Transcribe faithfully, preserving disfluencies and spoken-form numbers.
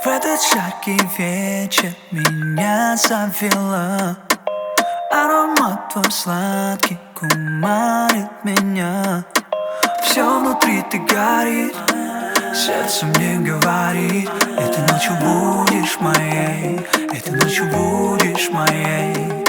В этот жаркий вечер меня завела. Аромат твой сладкий кумарит меня. Все внутри ты горит, сердце мне говорит: этой ночью будешь моей, этой ночью будешь моей.